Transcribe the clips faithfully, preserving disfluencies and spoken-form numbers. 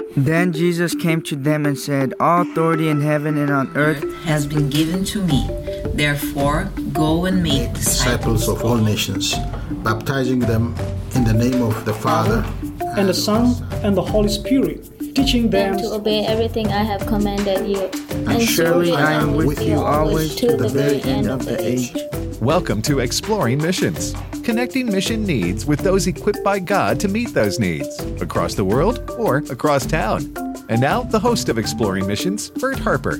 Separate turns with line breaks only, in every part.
Then Jesus came to them and said, All authority in heaven and on earth
has been given to me. Therefore, go and make
disciples of all nations, baptizing them in the name of the Father,
and the Son, and the Holy Spirit, teaching them
to obey everything I have commanded you.
And, and surely I am with you always to the very end of the age.
Welcome to Exploring Missions, connecting mission needs with those equipped by God to meet those needs, across the world or across town. And now, the host of Exploring Missions, Bert Harper.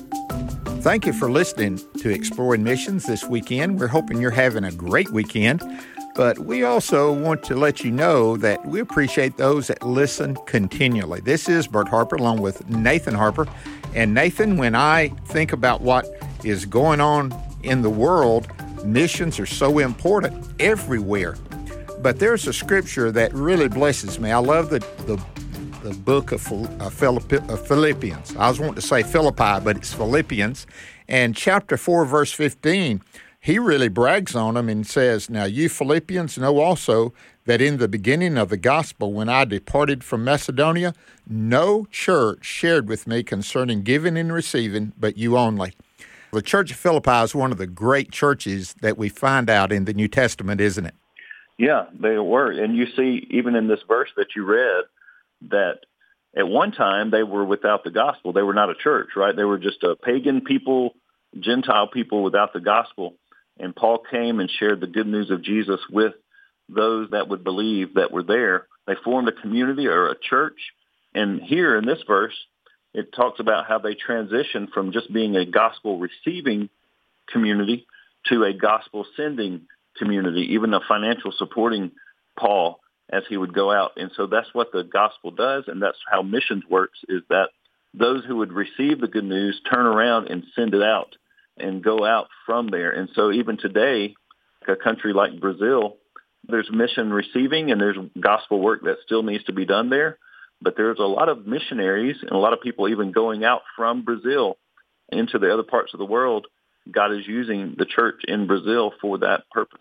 Thank you for listening to Exploring Missions this weekend. We're hoping you're having a great weekend. But we also want to let you know that we appreciate those that listen continually. This is Bert Harper along with Nathan Harper. And Nathan, when I think about what is going on in the world, missions are so important everywhere. But there's a scripture that really blesses me. I love the the, the book of, of Philippians. I was wanting to say Philippi, but it's Philippians. And chapter four, verse fifteen, he really brags on them and says, Now you Philippians know also that in the beginning of the gospel, when I departed from Macedonia, no church shared with me concerning giving and receiving, but you only. The Church of Philippi is one of the great churches that we find out in the New Testament, isn't it?
Yeah, they were. And you see, even in this verse that you read, that at one time they were without the gospel. They were not a church, right? They were just a pagan people, Gentile people without the gospel. And Paul came and shared the good news of Jesus with those that would believe that were there. They formed a community or a church. And here in this verse, it talks about how they transitioned from just being a gospel-receiving community to a gospel-sending community, even a financial supporting Paul as he would go out. And so that's what the gospel does, and that's how missions works, is that those who would receive the good news turn around and send it out and go out from there. And so even today, a country like Brazil, there's mission receiving and there's gospel work that still needs to be done there. But there's a lot of missionaries and a lot of people even going out from Brazil into the other parts of the world. God is using the church in Brazil for that purpose.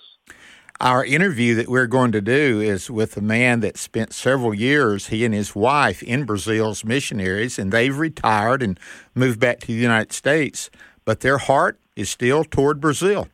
Our interview that we're going to do is with a man that spent several years, he and his wife, in Brazil as missionaries, and they've retired and moved back to the United States, but their heart is still toward Brazil.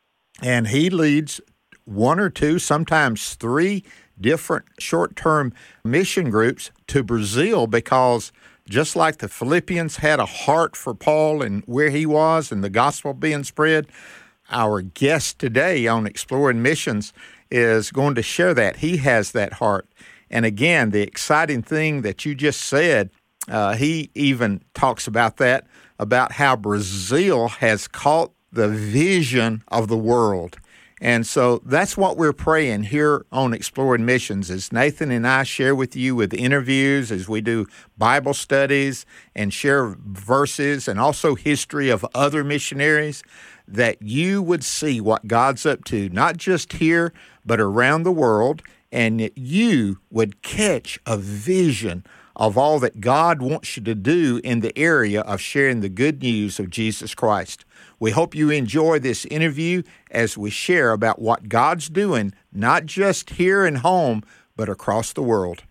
And he leads one or two, sometimes three different short-term mission groups to Brazil because just like the Philippians had a heart for Paul and where he was and the gospel being spread, our guest today on Exploring Missions is going to share that. He has that heart. And again, the exciting thing that you just said, uh, he even talks about that, about how Brazil has caught the vision of the world. And so that's what we're praying here on Exploring Missions, as Nathan and I share with you with interviews, as we do Bible studies and share verses and also history of other missionaries, that you would see what God's up to, not just here, but around the world, and that you would catch a vision of all that God wants you to do in the area of sharing the good news of Jesus Christ. We hope you enjoy this interview as we share about what God's doing, not just here and home, but across the world.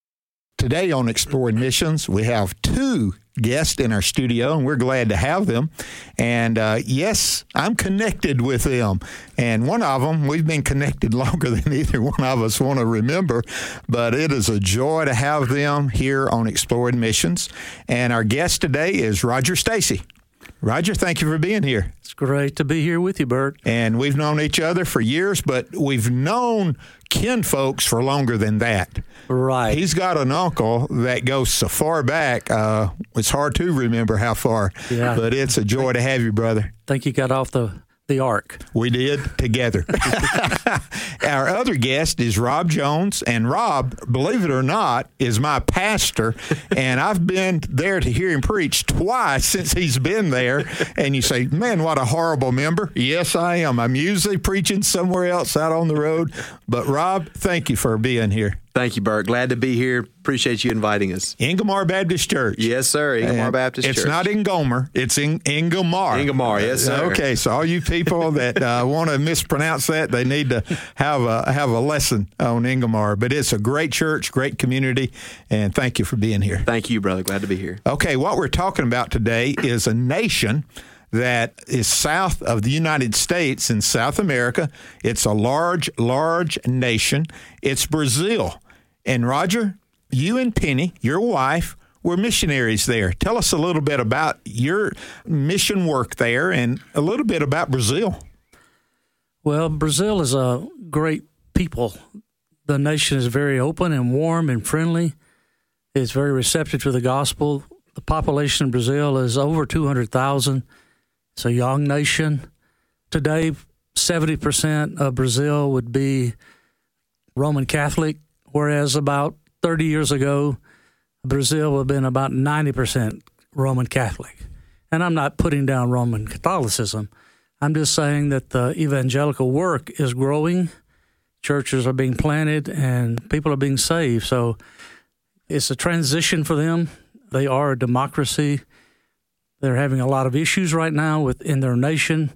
Today on Exploring Missions, we have two guests in our studio, and we're glad to have them. And uh, yes, I'm connected with them. And one of them, we've been connected longer than either one of us want to remember, but it is a joy to have them here on Exploring Missions. And our guest today is Roger Stacy. Roger, thank you for being here.
It's great to be here with you, Bert.
And we've known each other for years, but we've known kin folks for longer than that.
Right.
He's got an uncle that goes so far back, uh, it's hard to remember how far.
Yeah.
But it's a joy to have you, brother.
Think you got off the, the ark.
We did, together. Our other guest is Rob Jones, and Rob, believe it or not, is my pastor, and I've been there to hear him preach twice since he's been there, and you say, man, what a horrible member. Yes, I am. I'm usually preaching somewhere else out on the road, but Rob, thank you for being here.
Thank you, Bert. Glad to be here. Appreciate you inviting us.
Ingomar Baptist Church.
Yes, sir. Ingomar
And
Baptist
it's
Church.
It's not Ingomer. It's in Ingomar.
Ingomar, yes, sir.
Okay, so all you people that uh, want to mispronounce that, they need to have a have a lesson on Ingomar. But it's a great church, great community, and thank you for being here.
Thank you, brother. Glad to be here.
Okay, what we're talking about today is a nation that is south of the United States in South America. It's a large, large nation. It's Brazil. And Roger, you and Penny, your wife, were missionaries there. Tell us a little bit about your mission work there and a little bit about Brazil.
Well, Brazil is a great people. The nation is very open and warm and friendly. It's very receptive to the gospel. The population in Brazil is over two hundred thousand. It's a young nation. Today, seventy percent of Brazil would be Roman Catholic, whereas about thirty years ago, Brazil would have been about ninety percent Roman Catholic. And I'm not putting down Roman Catholicism. I'm just saying that the evangelical work is growing. Churches are being planted and people are being saved. So it's a transition for them. They are a democracy. They're having a lot of issues right now within their nation,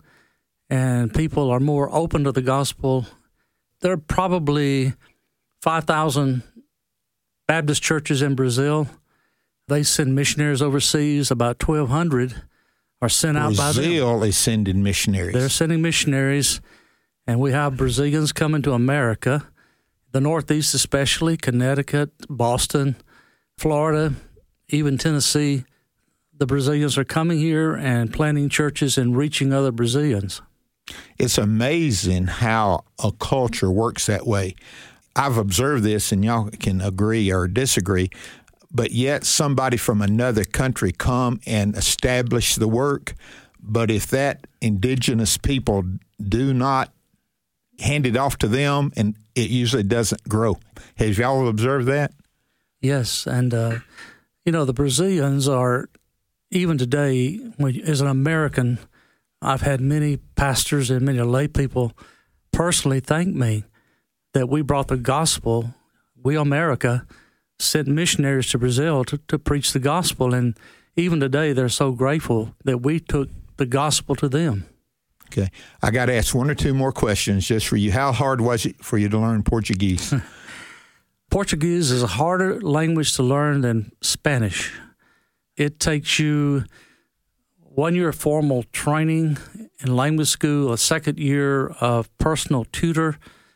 and people are more open to the gospel. There are probably five thousand Baptist churches in Brazil. They send missionaries overseas. About twelve hundred are sent out by them.
Brazil is sending missionaries.
They're sending missionaries, and we have Brazilians coming to America, the Northeast especially, Connecticut, Boston, Florida, even Tennessee. The Brazilians are coming here and planting churches and reaching other Brazilians.
It's amazing how a culture works that way. I've observed this, and y'all can agree or disagree, but yet somebody from another country come and establish the work. But if that indigenous people do not hand it off to them, and it usually doesn't grow. Have y'all observed that?
Yes, and, uh, you know, the Brazilians are... Even today, as an American, I've had many pastors and many lay people personally thank me that we brought the gospel. We, America, sent missionaries to Brazil to, to preach the gospel. And even today, they're so grateful that we took the gospel to them.
Okay. I got to ask one or two more questions just for you. How hard was it for you to learn Portuguese?
Portuguese is a harder language to learn than Spanish. It takes you one year of formal training in language school, a second year of personal tutor.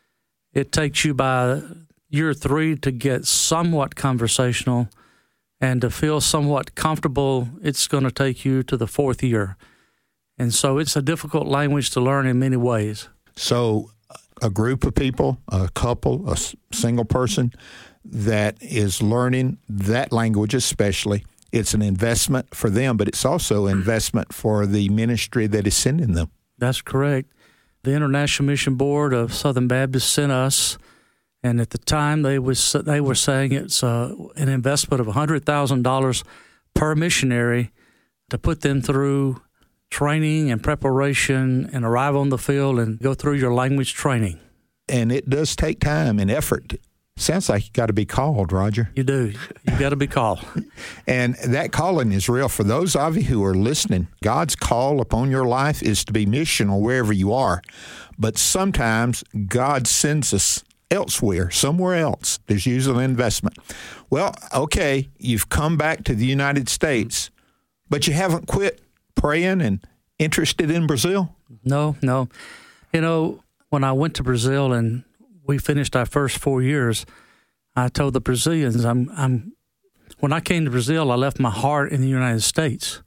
It takes you by year three to get somewhat conversational, and to feel somewhat comfortable, it's going to take you to the fourth year. And so it's a difficult language to learn in many ways.
So a group of people, a couple, a single person that is learning that language especially, it's an investment for them, but it's also an investment for the ministry that is sending them.
That's correct. The International Mission Board of Southern Baptist sent us, and at the time they was they were saying it's uh, an investment of one hundred thousand dollars per missionary to put them through training and preparation and arrive on the field and go through your language training.
And it does take time and effort. Sounds like you got to be called, Roger.
You do. You got to be called.
And that calling is real. For those of you who are listening, God's call upon your life is to be missional wherever you are. But sometimes God sends us elsewhere, somewhere else. There's usually an investment. Well, okay, you've come back to the United States, but you haven't quit praying and interested in Brazil?
No, no. You know, when I went to Brazil and we finished our first four years, I told the Brazilians, I'm, I'm, when I came to Brazil, I left my heart in the United States.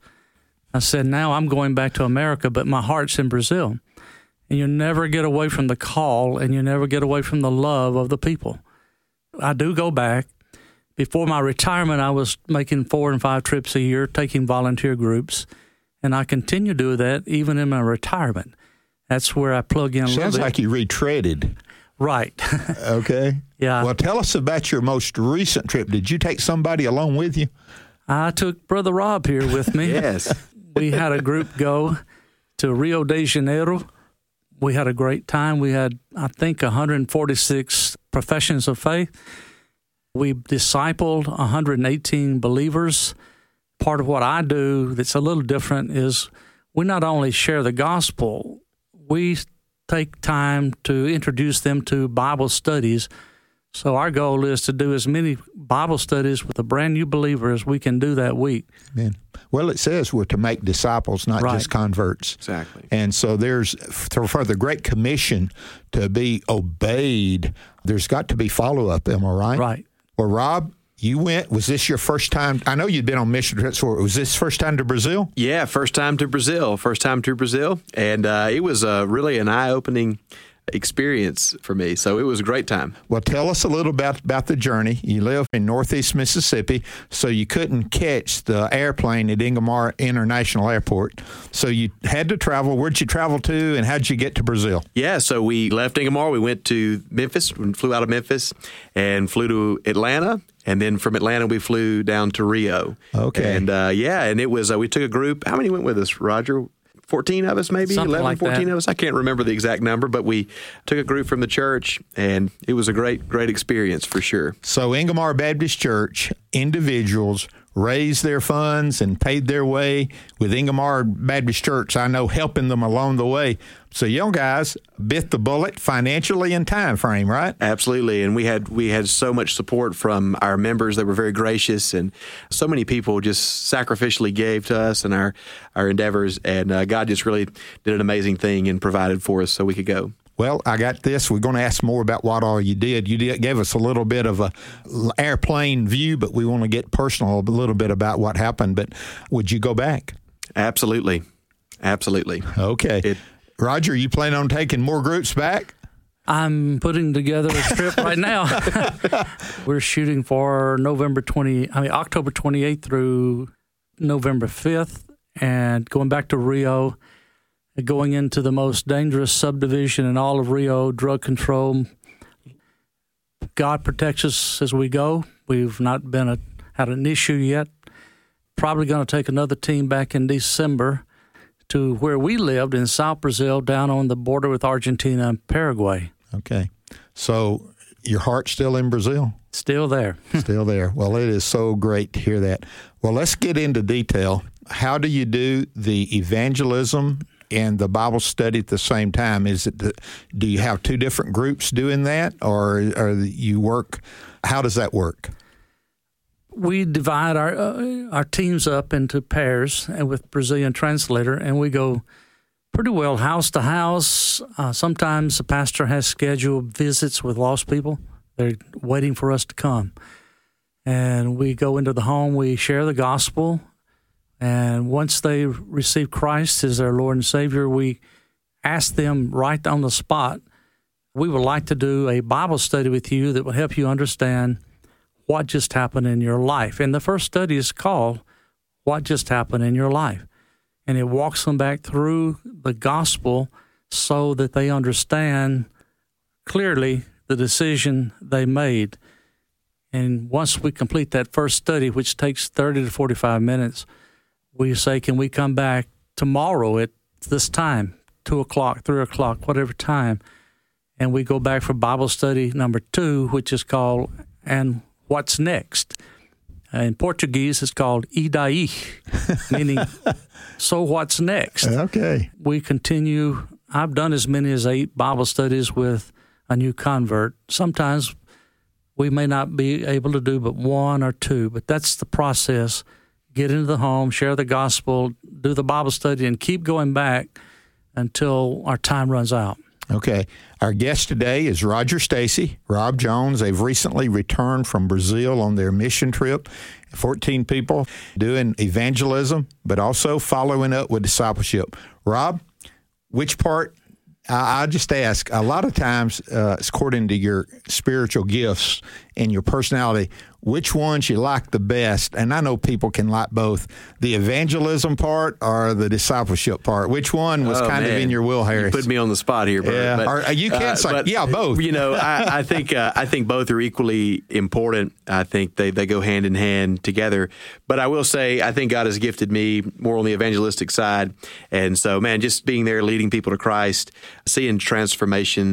I said, now I'm going back to America, but my heart's in Brazil. And you never get away from the call, and you never get away from the love of the people. I do go back. Before my retirement, I was making four and five trips a year, taking volunteer groups, and I continue to do that even in my retirement. That's where I plug in a
Sounds
little bit.
Sounds like you retreaded.
Right.
Okay.
Yeah.
Well, tell us about your most recent trip. Did you take somebody along with you?
I took Brother Rob here with me.
Yes.
We had a group go to Rio de Janeiro. We had a great time. We had, I think, one hundred forty-six professions of faith. We discipled one hundred eighteen believers. Part of what I do that's a little different is we not only share the gospel, we take time to introduce them to Bible studies. So our goal is to do as many Bible studies with a brand new believer as we can do that week.
Amen. Well, it says we're to make disciples, not
Right.
just converts.
Exactly.
And so there's, for for the Great Commission to be obeyed, there's got to be follow-up, am I right?
Right.
Well, Rob, you went, was this your first time? I know you'd been on mission trips before. Was this first time to Brazil?
Yeah, first time to Brazil. First time to Brazil. And uh, it was uh, really an eye-opening experience for me. So it was a great time.
Well, tell us a little about, about the journey. You live in Northeast Mississippi, so you couldn't catch the airplane at Ingomar International Airport. So you had to travel. Where'd you travel to, and how'd you get to Brazil?
Yeah, so we left Ingomar. We went to Memphis, we flew out of Memphis and flew to Atlanta. And then from Atlanta, we flew down to Rio.
Okay.
And uh, yeah, and it was, uh, we took a group. How many went with us, Roger? fourteen of us, maybe?
Something
eleven,
like
fourteen
that.
of us. I can't remember the exact number, but we took a group from the church, and it was a great, great experience for sure.
So Ingomar Baptist Church, individuals raised their funds and paid their way with Ingomar Baptist Church, I know, helping them along the way. So you guys bit the bullet financially and time frame, right?
Absolutely, and we had we had so much support from our members. They were very gracious, and so many people just sacrificially gave to us and our, our endeavors, and uh, God just really did an amazing thing and provided for us so we could go.
Well, I got this. We're going to ask more about what all you did. You did, gave us a little bit of a airplane view, but we want to get personal a little bit about what happened. But would you go back?
Absolutely. Absolutely.
Okay.
It,
Roger, you plan on taking more groups back?
I'm putting together a trip right now. We're shooting for November twentieth, I mean October twenty-eighth through November fifth, and going back to Rio, going into the most dangerous subdivision in all of Rio, drug control. God protects us as we go. We've not been a, had an issue yet. Probably going to take another team back in December to where we lived in South Brazil, down on the border with Argentina and Paraguay.
Okay. So your heart's still in Brazil?
Still there.
Still there. Well, it is so great to hear that. Well, let's get into detail. How do you do the evangelism and the Bible study at the same time? Is it the, do you have two different groups doing that, or or you work? How does that work?
We divide our uh, our teams up into pairs, and with Brazilian translator, and we go pretty well house to house. Uh, sometimes the pastor has scheduled visits with lost people. They're waiting for us to come, and we go into the home. We share the gospel. And once they receive Christ as their Lord and Savior, we ask them right on the spot, we would like to do a Bible study with you that will help you understand what just happened in your life. And the first study is called What Just Happened in Your Life. And it walks them back through the gospel so that they understand clearly the decision they made. And once we complete that first study, which takes thirty to forty-five minutes, we say, can we come back tomorrow at this time, two o'clock, three o'clock, whatever time, and we go back for Bible study number two, which is called And What's Next? In Portuguese, it's called E daí, meaning, so what's next?
Okay.
We continue. I've done as many as eight Bible studies with a new convert. Sometimes we may not be able to do but one or two, but that's the process. Get into the home, share the gospel, do the Bible study, and keep going back until our time runs out.
Okay. Our guest today is Roger Stacy, Rob Jones. They've recently returned from Brazil on their mission trip. fourteen people doing evangelism, but also following up with discipleship. Rob, which part? I, I just ask, a lot of times, uh, according to your spiritual gifts and your personality, which ones you like the best? And I know people can like both, the evangelism part or the discipleship part. Which one was
oh,
kind
man.
of in your wheelhouse?
You put me on the spot here, Bert.
Yeah,
But,
or, you can't
uh,
say,
but,
yeah, both.
You know, I, I think uh, I think both are equally important. I think they, they go hand in hand together. But I will say, I think God has gifted me more on the evangelistic side. And so, man, just being there, leading people to Christ, seeing transformation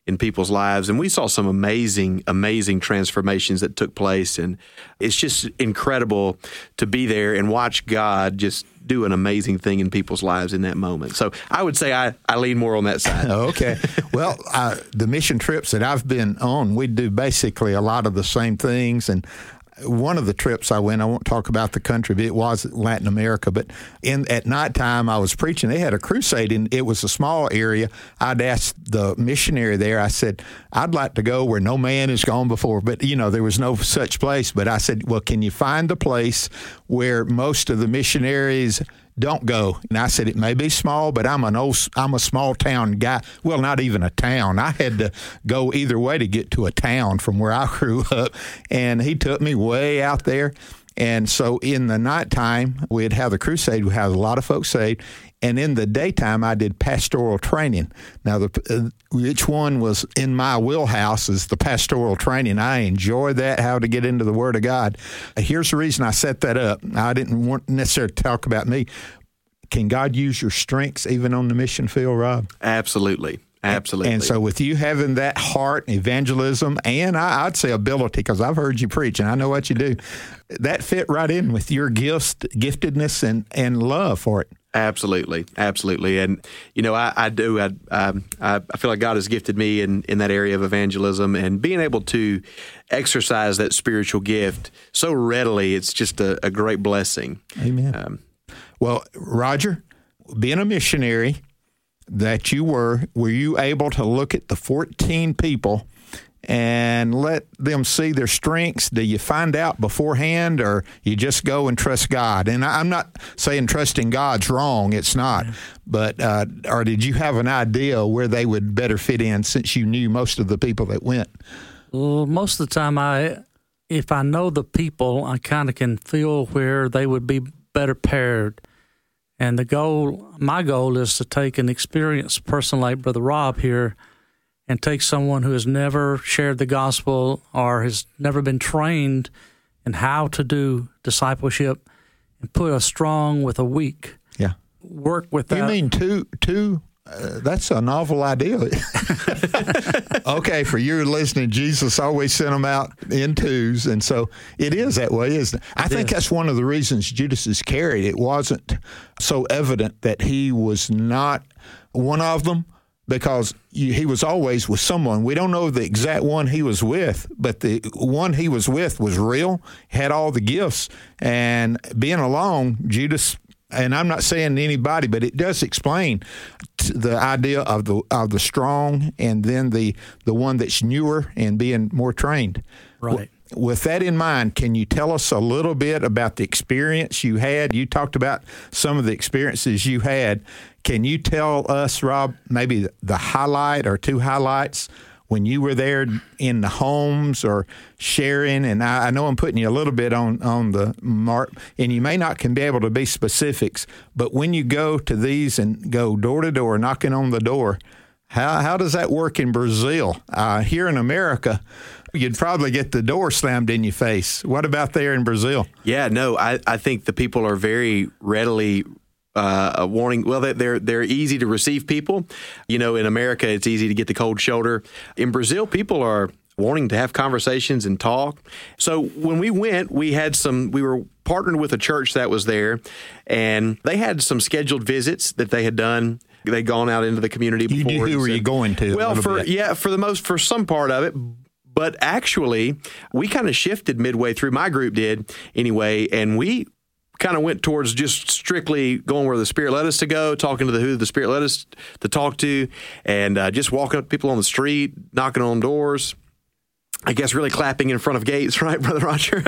in people's lives. And we saw some amazing, amazing transformations that took place. And it's just incredible to be there and watch God just do an amazing thing in people's lives in that moment. So I would say I, I lean more on that side.
Okay. Well, uh, the mission trips that I've been on, we do basically a lot of the same things. And one of the trips I went, I won't talk about the country, but it was Latin America. But in at nighttime, I was preaching. They had a crusade, and it was a small area. I'd asked the missionary there, I said, I'd like to go where no man has gone before. But, you know, there was no such place. But I said, well, can you find a place where most of the missionaries don't go? And I said, it may be small, but I'm an old, I'm a small town guy. Well, not even a town. I had to go either way to get to a town from where I grew up. And he took me way out there. And so in the nighttime, we'd have the crusade. We had a lot of folks saved. And in the daytime, I did pastoral training. Now, the, uh, which one was in my wheelhouse is the pastoral training. I enjoy that, how to get into the Word of God. Here's the reason I set that up. I didn't want necessarily to talk about me. Can God use your strengths even on the mission field, Rob?
Absolutely. Absolutely.
And so with you having that heart, evangelism, and I, I'd say ability, because I've heard you preach and I know what you do, that fit right in with your gifts, giftedness, and, and love for it.
Absolutely, absolutely, and you know, I, I do. I, I I feel like God has gifted me in, in that area of evangelism, and being able to exercise that spiritual gift so readily. It's just a, a great blessing.
Amen. Um, well, Roger, being a missionary that you were, were you able to look at the fourteen people and let them see their strengths? Do you find out beforehand, or you just go and trust God? And I'm not saying trusting God's wrong. It's not. But, uh, or did you have an idea where they would better fit in since you knew most of the people that went?
Well, most of the time, I, if I know the people, I kind of can feel where they would be better paired. And the goal, my goal is to take an experienced person like Brother Rob here and take someone who has never shared the gospel or has never been trained in how to do discipleship and put a strong with a weak.
Yeah.
Work with that.
You mean two, two, uh, that's a novel idea. Okay, for you listening, Jesus always sent them out in twos, and so it is that way, isn't it? I it think is. That's one of the reasons Judas Iscariot, it wasn't so evident that he was not one of them, because he was always with someone. We don't know the exact one he was with, but the one he was with was real, had all the gifts, and being alone, Judas, and I'm not saying anybody, but it does explain the idea of the of the strong and then the, the one that's newer and being more trained.
Right.
With that in mind, can you tell us a little bit about the experience you had? You talked about some of the experiences you had. Can you tell us, Rob, maybe the highlight or two highlights when you were there in the homes or sharing? And I, I know I'm putting you a little bit on, on the mark, and you may not can be able to be specifics, but when you go to these and go door to door, knocking on the door, how how does that work in Brazil? Uh, here in America, you'd probably get the door slammed in your face. What about there in Brazil?
Yeah, no, I, I think the people are very readily uh, wanting. Well, they're they're easy to receive people. You know, in America, it's easy to get the cold shoulder. In Brazil, people are wanting to have conversations and talk. So when we went, we had some. We were partnered with a church that was there, and they had some scheduled visits that they had done. They'd gone out into the community before.
You knew who were you going to?
Well, for
bit.
yeah, for the most, for some part of it. But actually, we kind of shifted midway through. My group did anyway, and we kind of went towards just strictly going where the Spirit led us to go, talking to the who the Spirit led us to talk to, and uh, just walking up to people on the street, knocking on doors. I guess really clapping in front of gates, right, Brother Roger?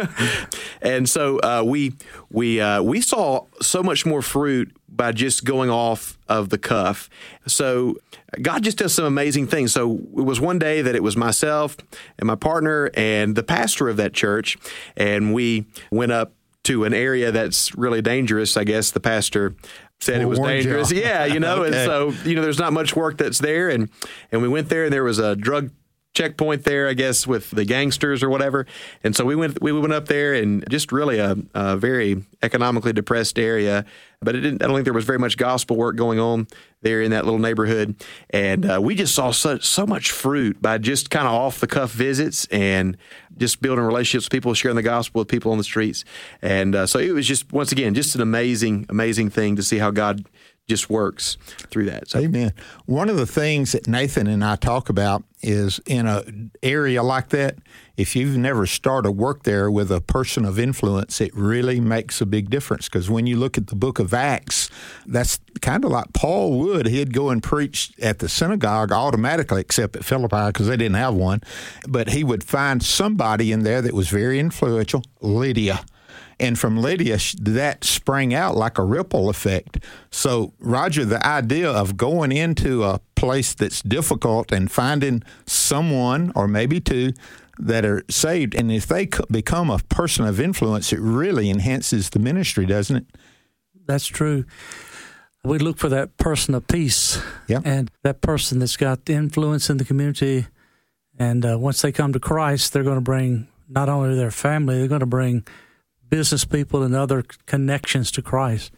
And so uh, we we uh, we saw so much more fruit by just going off of the cuff. So God just does some amazing things. So it was one day that it was myself and my partner and the pastor of that church, and we went up to an area that's really dangerous. I guess the pastor said well, it was dangerous. You. Yeah, you know, okay. And so, you know, there's not much work that's there. And, and we went there, and there was a drug checkpoint there, I guess, with the gangsters or whatever. And so we went we went up there, and just really a, a very economically depressed area. But it didn't, I don't think there was very much gospel work going on there in that little neighborhood. And uh, we just saw such, so much fruit by just kind of off-the-cuff visits and just building relationships with people, sharing the gospel with people on the streets. And uh, so it was just, once again, just an amazing, amazing thing to see how God just works through that. So.
Amen. One of the things that Nathan and I talk about is in an area like that, if you've never started work there with a person of influence, it really makes a big difference. Because when you look at the book of Acts, that's kind of like Paul would. He'd go and preach at the synagogue automatically, except at Philippi because they didn't have one. But he would find somebody in there that was very influential, Lydia. And from Lydia, that sprang out like a ripple effect. So, Roger, the idea of going into a place that's difficult and finding someone or maybe two that are saved, and if they become a person of influence, it really enhances the ministry, doesn't it?
That's true. We look for that person of peace,
yeah.
and that person that's got the influence in the community. And uh, once they come to Christ, they're going to bring not only their family, they're going to bring business people and other connections to Christ.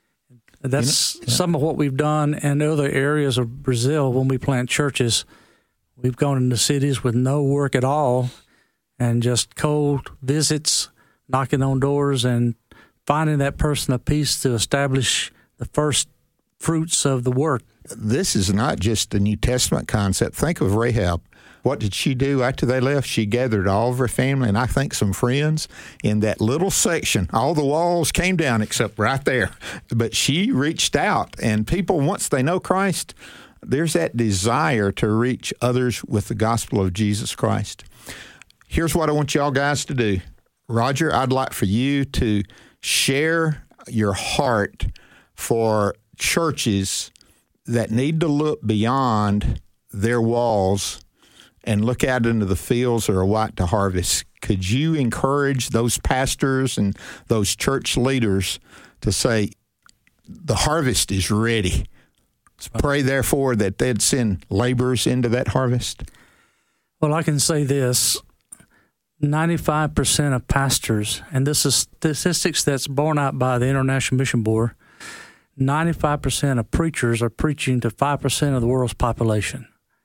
That's you know, yeah. some of what we've done in other areas of Brazil when we plant churches. We've gone into cities with no work at all and just cold visits, knocking on doors and finding that person of peace to establish the first fruits of the work.
This is not just a New Testament concept. Think of Rahab. What did she do after they left? She gathered all of her family and I think some friends in that little section. All the walls came down except right there. But she reached out, and people, once they know Christ, there's that desire to reach others with the gospel of Jesus Christ. Here's what I want y'all guys to do. Roger, I'd like for you to share your heart for churches that need to look beyond their walls and look out into the fields that are white to harvest. Could you encourage those pastors and those church leaders to say, the harvest is ready? Pray, therefore, that they'd send laborers into that harvest.
Well, I can say this. ninety-five percent of pastors, and this is statistics that's borne out by the International Mission Board, ninety-five percent of preachers are preaching to five percent of the world's population.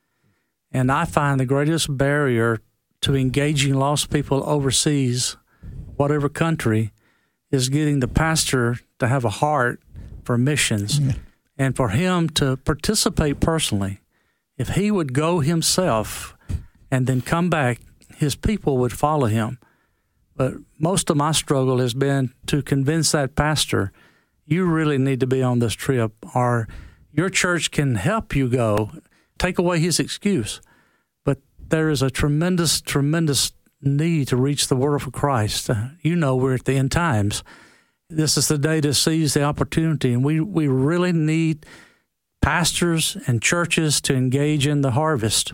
And I find the greatest barrier to engaging lost people overseas, whatever country, is getting the pastor to have a heart for missions mm-hmm. and for him to participate personally. If he would go himself and then come back, his people would follow him. But most of my struggle has been to convince that pastor, you really need to be on this trip, or your church can help you go. Take away his excuse. But there is a tremendous, tremendous need to reach the world for Christ. Uh, you know, we're at the end times. This is the day to seize the opportunity, and we, we really need pastors and churches to engage in the harvest.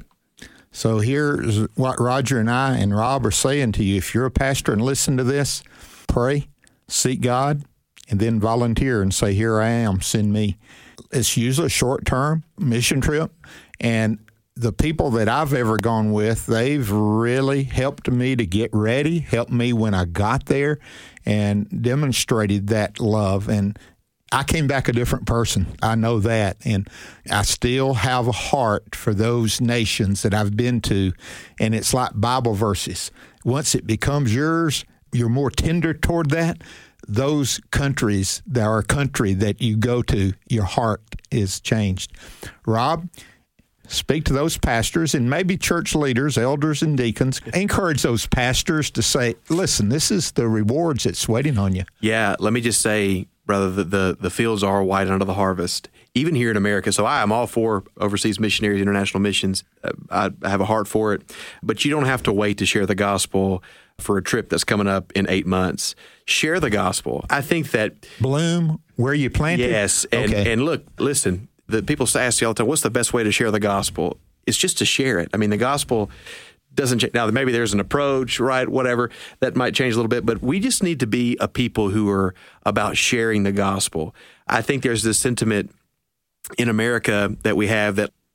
So here's what Roger and I and Rob are saying to you. If you're a pastor and listen to this, pray, seek God, and then volunteer and say, here I am, send me. It's usually a short-term mission trip, and the people that I've ever gone with, they've really helped me to get ready, helped me when I got there, and demonstrated that love. And I came back a different person. I know that. And I still have a heart for those nations that I've been to. And it's like Bible verses. Once it becomes yours, you're more tender toward that. Those countries that are a country that you go to, your heart is changed. Rob, speak to those pastors and maybe church leaders, elders and deacons. Encourage those pastors to say, listen, this is the rewards that's waiting on you.
Yeah, let me just say, brother, the, the, the fields are white under the harvest, even here in America. So I am all for overseas missionaries, international missions. I, I have a heart for it. But you don't have to wait to share the gospel for a trip that's coming up in eight months. Share the gospel. I think that...
Bloom where you planted?
Yes. And,
okay.
and look, listen, the people ask you all the time, what's the best way to share the gospel? It's just to share it. I mean, the gospel doesn't change. Now, maybe there's an approach, right, whatever, that might change a little bit, but we just need to be a people who are about sharing the gospel. I think there's this sentiment in America that we have that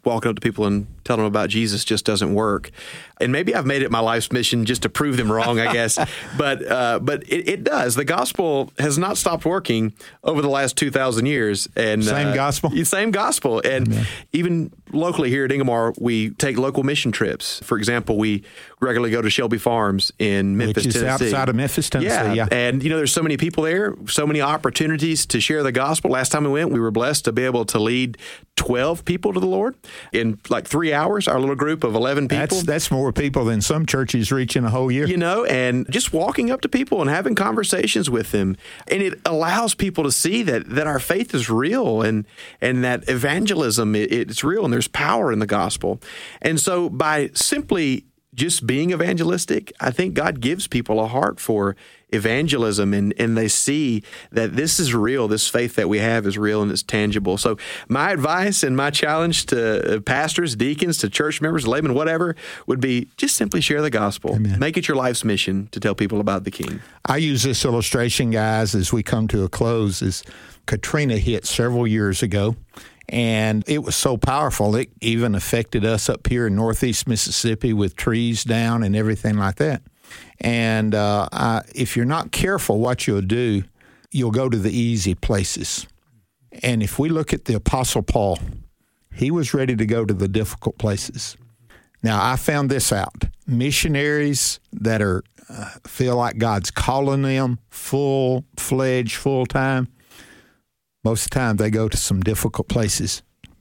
walking up to people and telling them about Jesus just doesn't work. And maybe I've made it my life's mission just to prove them wrong, I guess. But uh, but it, it does. The gospel has not stopped working over the last two thousand years. And
Same
uh,
gospel?
Same gospel. And Amen. Even locally here at Ingomar, we take local mission trips. For example, we regularly go to Shelby Farms in Memphis,
Which is
Tennessee.
outside of Memphis, Tennessee.
Yeah.
yeah.
And, you know, there's so many people there, so many opportunities to share the gospel. Last time we went, we were blessed to be able to lead twelve people to the Lord in like three hours, our little group of eleven people.
That's, that's more people than some churches reach in a whole year.
You know, and just walking up to people and having conversations with them. And it allows people to see that that our faith is real and and that evangelism, it, it's real and there's power in the gospel. And so by simply just being evangelistic, I think God gives people a heart for evangelism, and, and they see that this is real. This faith that we have is real and it's tangible. So my advice and my challenge to pastors, deacons, to church members, laymen, whatever, would be just simply share the gospel. Amen. Make it your life's mission to tell people about the King.
I use this illustration, guys, as we come to a close, as Katrina hit several years ago. And it was so powerful, it even affected us up here in northeast Mississippi with trees down and everything like that. And uh, I, if you're not careful what you'll do, you'll go to the easy places. And if we look at the Apostle Paul, he was ready to go to the difficult places. Now, I found this out. Missionaries that are uh, feel like God's calling them full-fledged, full-time, most of the time, they go to some difficult places.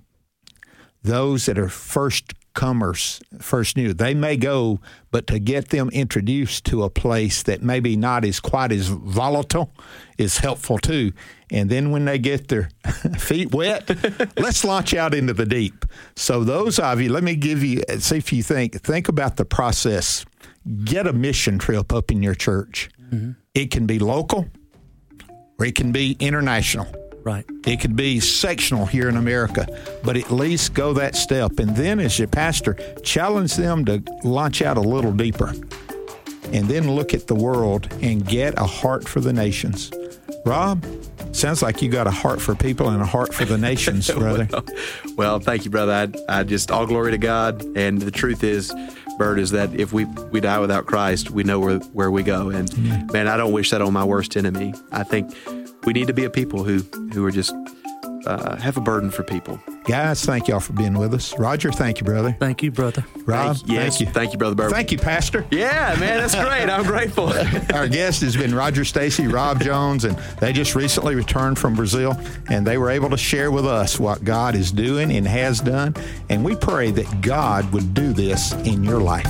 Those that are first comers, first new, they may go, but to get them introduced to a place that maybe not is quite as volatile is helpful too. And then when they get their feet wet, let's launch out into the deep. So those of you, let me give you, see if you think, think about the process. Get a mission trip up in your church. Mm-hmm. It can be local or it can be international.
Right.
It could be sectional here in America, but at least go that step. And then as your pastor, challenge them to launch out a little deeper. And then look at the world and get a heart for the nations. Rob, sounds like you got a heart for people and a heart for the nations, brother.
well, well, thank you, brother. I, I just, all glory to God. And the truth is, Bert, is that if we, we die without Christ, we know where, where we go. And yeah. man, I don't wish that on my worst enemy. I think we need to be a people who, who are just uh, have a burden for people.
Guys, thank y'all for being with us. Roger, thank you, brother.
Thank you, brother.
Rob,
thank, yes,
thank you.
Thank you, Brother Bert.
Thank you, Pastor.
Yeah, man, that's great. I'm grateful.
Our guest has been Roger Stacy, Rob Jones, and they just recently returned from Brazil, and they were able to share with us what God is doing and has done, and we pray that God would do this in your life.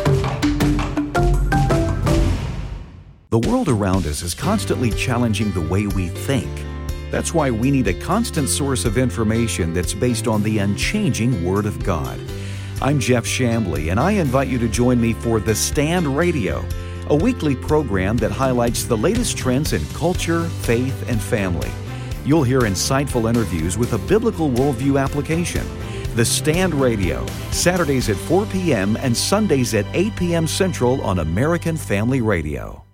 The world around us is constantly challenging the way we think. That's why we need a constant source of information that's based on the unchanging Word of God. I'm Jeff Chambly, and I invite you to join me for The Stand Radio, a weekly program that highlights the latest trends in culture, faith, and family. You'll hear insightful interviews with a biblical worldview application. The Stand Radio, Saturdays at four p.m. and Sundays at eight p.m. Central on American Family Radio.